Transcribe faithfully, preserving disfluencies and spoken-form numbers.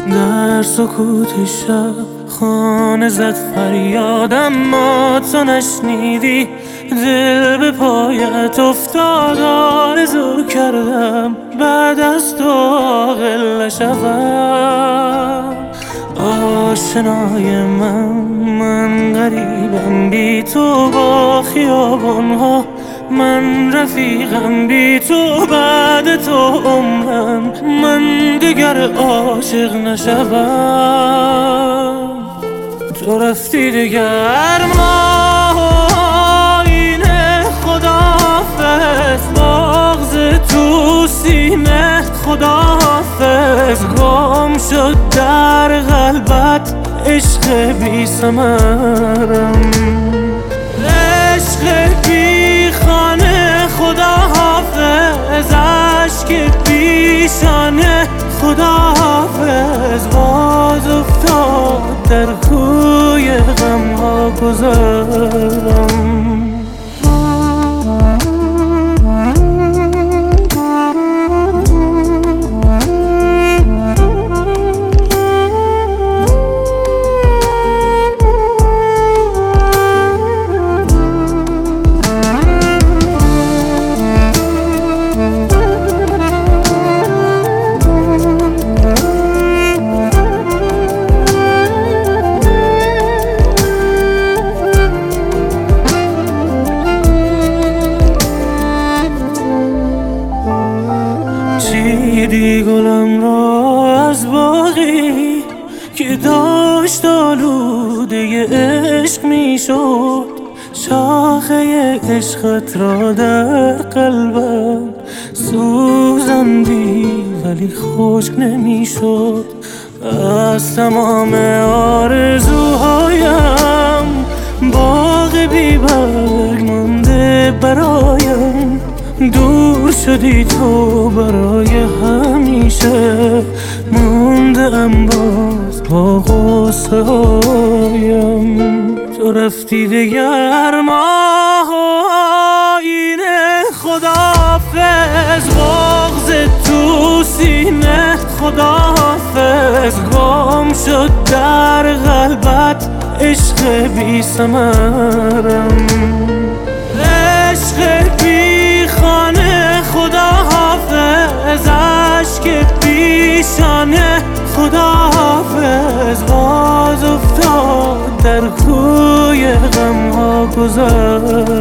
در سکوت شب خانه زد فریادم، ما تو نشنیدی. دل به پایت افتاد، آرزو کردم بعد از تو عاقل نشوم. آشنای من من غریبم بی تو با خیابانها، من رفیقم بی تو بعد تو عمرم، من دیگر عاشق نشوم. تو رفتی دیگر ما آینه، خداحافظ بغض تو سینه، خداحافظ گم شد در قلبت عشق بی ثمرم، عشق بی خانه، خداحافظ اشک پیشانه، خداحافظ باز افتاد در کوی غمها گذرم. چیدی گلم را از باغی که داشت آلوده عشق می شد، شاخه عشقت را در قلبم سوزندی ولی خشک نمی شد. از تمام آرزوهایم باغ بی برگ مانده برایم، دور شدی تو برای همیشه، مونده ام باز با غصه هایم. تو رفتی دیگر ما آینه، خداحافظ بغض تو سینه، خداحافظ گم شد در قلبت عشق بی ثمرم، عشق بی خانه، خداحافظ اشک پیشانه، خداحافظ باز افتاد در کوی غمها گذر.